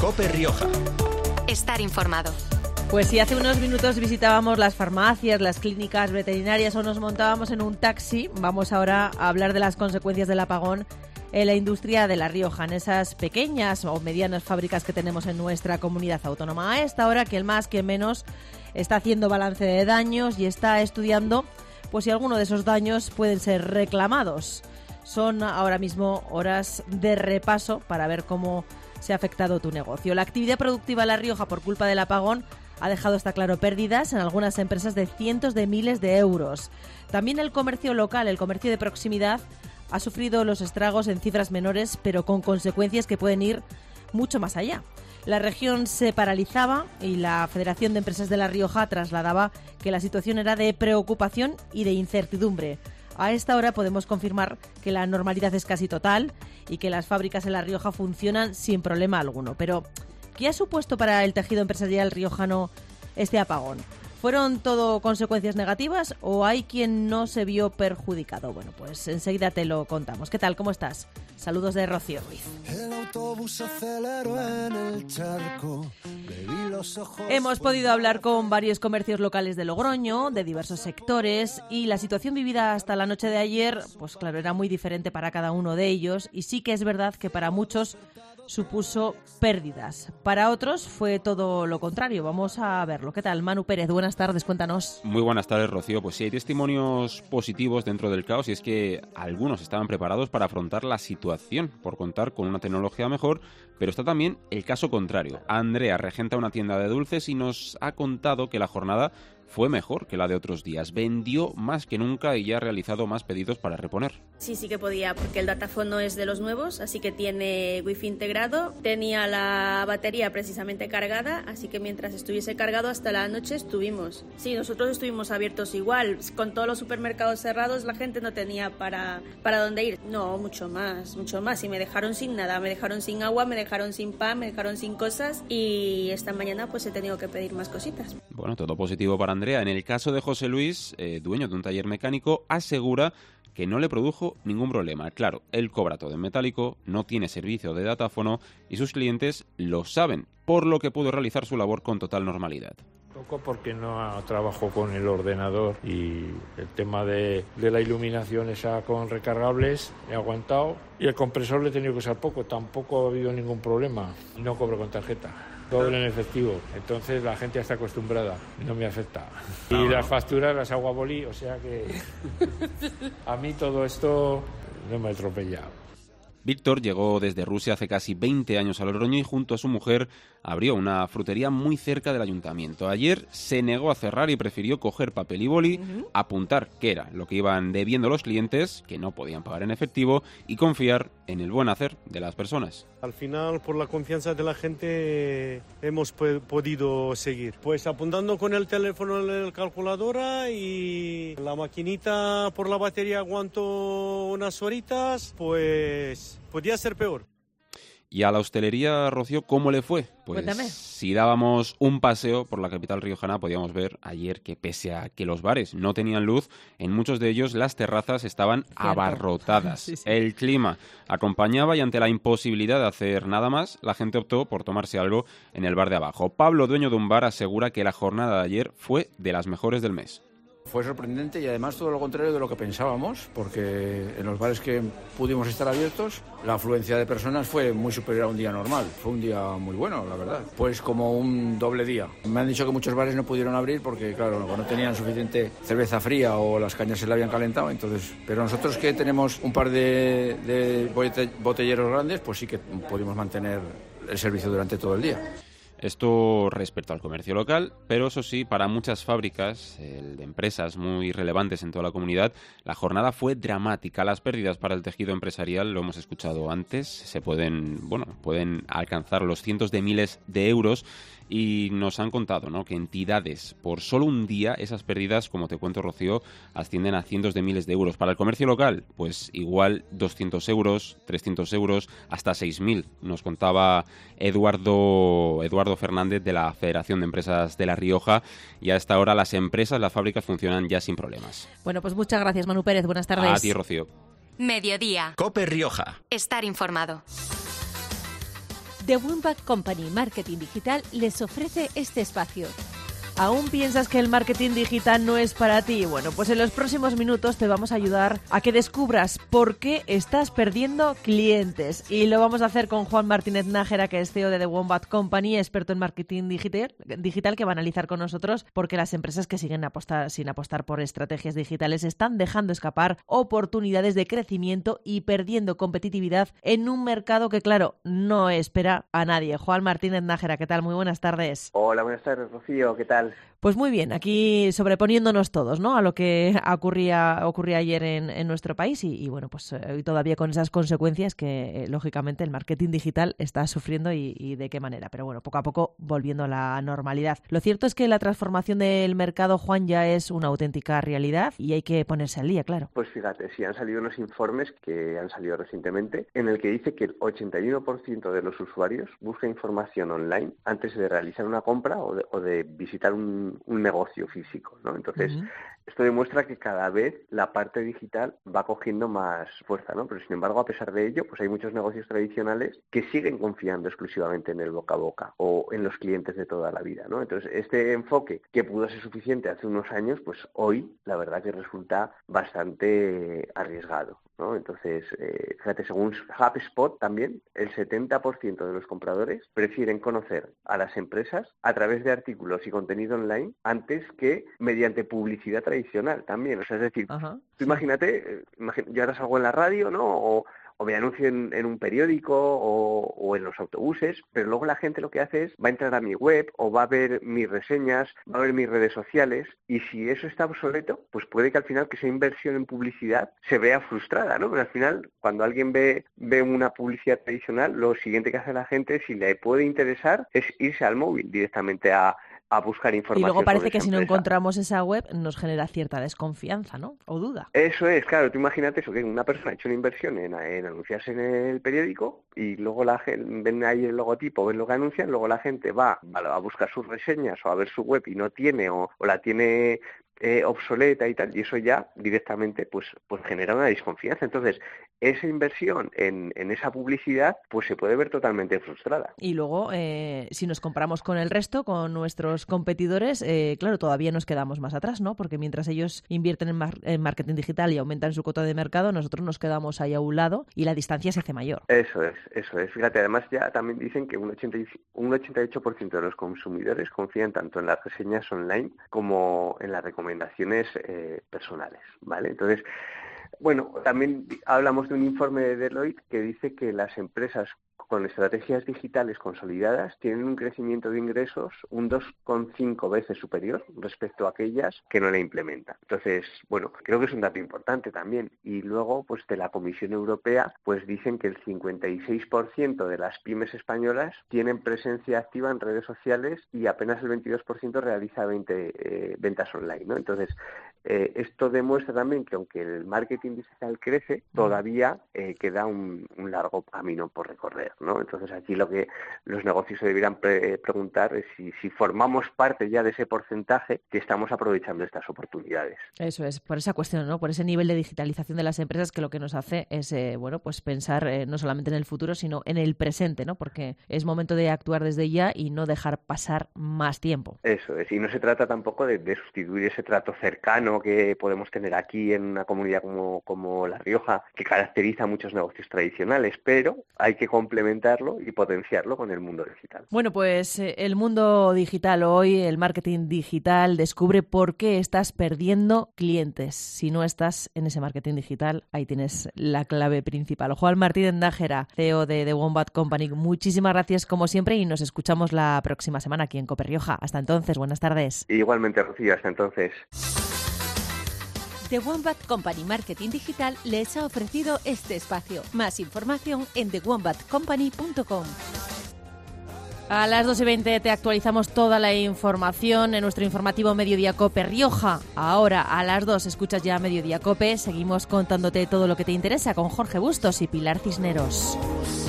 COPE Rioja. Estar informado. Pues si hace unos minutos visitábamos las farmacias, las clínicas veterinarias o nos montábamos en un taxi, vamos ahora a hablar de las consecuencias del apagón en la industria de La Rioja, en esas pequeñas o medianas fábricas que tenemos en nuestra comunidad autónoma. A esta hora, quien más, quien menos, está haciendo balance de daños y está estudiando pues si alguno de esos daños pueden ser reclamados. Son ahora mismo horas de repaso para ver cómo se ha afectado tu negocio. La actividad productiva en La Rioja por culpa del apagón ha dejado, está claro, pérdidas en algunas empresas de cientos de miles de euros. También el comercio local, el comercio de proximidad, ha sufrido los estragos en cifras menores, pero con consecuencias que pueden ir mucho más allá. La región se paralizaba y la Federación de Empresas de La Rioja trasladaba que la situación era de preocupación y de incertidumbre. A esta hora podemos confirmar que la normalidad es casi total y que las fábricas en La Rioja funcionan sin problema alguno. Pero, ¿qué ha supuesto para el tejido empresarial riojano este apagón? ¿Fueron todo consecuencias negativas o hay quien no se vio perjudicado? Bueno, pues enseguida te lo contamos. ¿Qué tal? ¿Cómo estás? Saludos de Rocío Ruiz. El autobús aceleró en el charco. Hemos podido hablar con varios comercios locales de Logroño, de diversos sectores, y la situación vivida hasta la noche de ayer, pues claro, era muy diferente para cada uno de ellos, y sí que es verdad que para muchos supuso pérdidas. Para otros fue todo lo contrario. Vamos a verlo. ¿Qué tal? Manu Pérez, buenas tardes, cuéntanos. Muy buenas tardes, Rocío. Pues sí, hay testimonios positivos dentro del caos y es que algunos estaban preparados para afrontar la situación por contar con una tecnología mejor, pero está también el caso contrario. Andrea regenta una tienda de dulces y nos ha contado que la jornada fue mejor que la de otros días. Vendió más que nunca y ya ha realizado más pedidos para reponer. Sí que podía, porque el Dataphone no es de los nuevos, así que tiene wifi integrado. Tenía la batería precisamente cargada, así que mientras estuviese cargado hasta la noche estuvimos. Sí, nosotros estuvimos abiertos igual. Con todos los supermercados cerrados, la gente no tenía para dónde ir. No, mucho más. Y me dejaron sin nada, me dejaron sin agua, me dejaron sin pan, me dejaron sin cosas. Y esta mañana pues he tenido que pedir más cositas. Bueno, todo positivo para Andrea. En el caso de José Luis, dueño de un taller mecánico, asegura que no le produjo ningún problema. Claro, él cobra todo en metálico, no tiene servicio de datáfono y sus clientes lo saben, por lo que pudo realizar su labor con total normalidad. Poco porque no trabajo con el ordenador y el tema de la iluminación esa con recargables he aguantado y el compresor le he tenido que usar poco, tampoco ha habido ningún problema. No cobro con tarjeta. Todo en efectivo, entonces la gente ya está acostumbrada, no me afecta. Y las facturas las hago a boli, o sea que a mí todo esto no me atropella. Víctor llegó desde Rusia hace casi 20 años a Logroño y junto a su mujer abrió una frutería muy cerca del ayuntamiento. Ayer se negó a cerrar y prefirió coger papel y boli, apuntar qué era lo que iban debiendo los clientes, que no podían pagar en efectivo, y confiar en el buen hacer de las personas. Al final, por la confianza de la gente, hemos podido seguir. Pues apuntando con el teléfono en la calculadora y la maquinita por la batería aguanto unas horitas, pues podía ser peor. Y a la hostelería, Rocío, ¿cómo le fue? Pues Cuéntame. Si dábamos un paseo por la capital riojana, podíamos ver ayer que pese a que los bares no tenían luz, en muchos de ellos las terrazas estaban abarrotadas. Sí. El clima acompañaba y ante la imposibilidad de hacer nada más, la gente optó por tomarse algo en el bar de abajo. Pablo, dueño de un bar, asegura que la jornada de ayer fue de las mejores del mes. Fue sorprendente y además todo lo contrario de lo que pensábamos, porque en los bares que pudimos estar abiertos, la afluencia de personas fue muy superior a un día normal. Fue un día muy bueno, la verdad. Pues como un doble día. Me han dicho que muchos bares no pudieron abrir porque, claro, no tenían suficiente cerveza fría o las cañas se le habían calentado, entonces... Pero nosotros que tenemos un par de botelleros grandes, pues sí que pudimos mantener el servicio durante todo el día. Esto respecto al comercio local, pero eso sí, para muchas fábricas de empresas muy relevantes en toda la comunidad, la jornada fue dramática. Las pérdidas para el tejido empresarial, lo hemos escuchado antes, pueden alcanzar los cientos de miles de euros. Y nos han contado, ¿no?, que entidades, por solo un día, esas pérdidas, como te cuento, Rocío, ascienden a cientos de miles de euros. Para el comercio local, pues igual 200 euros, 300 euros, hasta 6.000. Nos contaba Eduardo Fernández de la Federación de Empresas de La Rioja. Y a esta hora las empresas, las fábricas funcionan ya sin problemas. Bueno, pues muchas gracias, Manu Pérez. Buenas tardes. A ti, Rocío. Mediodía. COPE Rioja. Estar informado. The Wombat Company Marketing Digital les ofrece este espacio. ¿Aún piensas que el marketing digital no es para ti? Bueno, pues en los próximos minutos te vamos a ayudar a que descubras por qué estás perdiendo clientes. Y lo vamos a hacer con Juan Martínez Nájera, que es CEO de The Wombat Company, experto en marketing digital, que va a analizar con nosotros por qué las empresas que siguen sin apostar por estrategias digitales están dejando escapar oportunidades de crecimiento y perdiendo competitividad en un mercado que, claro, no espera a nadie. Juan Martínez Nájera, ¿qué tal? Muy buenas tardes. Hola, buenas tardes, Rocío, ¿qué tal? Pues muy bien, aquí sobreponiéndonos todos, ¿no?, a lo que ocurría ayer en nuestro país y bueno, pues hoy todavía con esas consecuencias que lógicamente el marketing digital está sufriendo y de qué manera, pero bueno, poco a poco volviendo a la normalidad. Lo cierto es que la transformación del mercado, Juan, ya es una auténtica realidad y hay que ponerse al día, claro. Pues fíjate, sí han salido unos informes que han salido recientemente en el que dice que el 81% de los usuarios busca información online antes de realizar una compra o de visitar un negocio físico, ¿no? Entonces, esto demuestra que cada vez la parte digital va cogiendo más fuerza, ¿no? Pero sin embargo, a pesar de ello, pues hay muchos negocios tradicionales que siguen confiando exclusivamente en el boca a boca o en los clientes de toda la vida, ¿no? Entonces, este enfoque que pudo ser suficiente hace unos años, pues hoy la verdad que resulta bastante arriesgado, ¿no? Entonces, fíjate, según HubSpot también, el 70% de los compradores prefieren conocer a las empresas a través de artículos y contenido online antes que mediante publicidad tradicional también. O sea, es decir, tú imagínate, yo ahora salgo en la radio, ¿no?, o me anuncio en un periódico o en los autobuses, pero luego la gente lo que hace es va a entrar a mi web o va a ver mis reseñas, va a ver mis redes sociales, y si eso está obsoleto, pues puede que al final que esa inversión en publicidad se vea frustrada, ¿no? Pero al final, cuando alguien ve una publicidad tradicional, lo siguiente que hace la gente, si le puede interesar, es irse al móvil directamente a buscar información. Y luego parece que si no empresa. Encontramos esa web nos genera cierta desconfianza, ¿no? O duda. Eso es, claro, tú imagínate eso, que una persona ha hecho una inversión en anunciarse en el periódico y luego la gente ven ahí el logotipo, ven lo que anuncian, luego la gente va a buscar sus reseñas o a ver su web y no tiene o la tiene obsoleta y tal, y eso ya directamente pues genera una desconfianza. Entonces, esa inversión en esa publicidad pues se puede ver totalmente frustrada. Y luego, si nos comparamos con el resto, con nuestros competidores, claro, todavía nos quedamos más atrás, ¿no? Porque mientras ellos invierten en marketing digital y aumentan su cuota de mercado, nosotros nos quedamos ahí a un lado y la distancia se hace mayor. Eso es. Fíjate, además ya también dicen que un 88% de los consumidores confían tanto en las reseñas online como en las recomendaciones personales, ¿vale? Entonces, bueno, también hablamos de un informe de Deloitte que dice que las empresas con estrategias digitales consolidadas tienen un crecimiento de ingresos un 2,5 veces superior respecto a aquellas que no la implementan. Entonces, bueno, creo que es un dato importante también. Y luego, pues de la Comisión Europea, pues dicen que el 56% de las pymes españolas tienen presencia activa en redes sociales y apenas el 22% realiza ventas online, ¿no? Entonces, esto demuestra también que aunque el marketing digital crece, todavía queda un largo camino por recorrer, ¿no? Entonces aquí lo que los negocios se deberían preguntar es si formamos parte ya de ese porcentaje que estamos aprovechando estas oportunidades. Eso es, por esa cuestión, ¿no? Por ese nivel de digitalización de las empresas que lo que nos hace es pues pensar no solamente en el futuro, sino en el presente, ¿no? Porque es momento de actuar desde ya y no dejar pasar más tiempo. Eso es, y no se trata tampoco de sustituir ese trato cercano que podemos tener aquí en una comunidad como La Rioja, que caracteriza a muchos negocios tradicionales, pero hay que complementarlo y potenciarlo con el mundo digital. Bueno, pues el mundo digital hoy, el marketing digital, descubre por qué estás perdiendo clientes. Si no estás en ese marketing digital, ahí tienes la clave principal. Juan Martínez Nájera, CEO de The Wombat Company, muchísimas gracias como siempre y nos escuchamos la próxima semana aquí en COPE Rioja. Hasta entonces, buenas tardes. Igualmente, Rocío, hasta entonces. The Wombat Company Marketing Digital les ha ofrecido este espacio. Más información en thewombatcompany.com. A las 2:20 te actualizamos toda la información en nuestro informativo Mediodía COPE Rioja. Ahora, a las 2 escuchas ya Mediodía COPE. Seguimos contándote todo lo que te interesa con Jorge Bustos y Pilar Cisneros.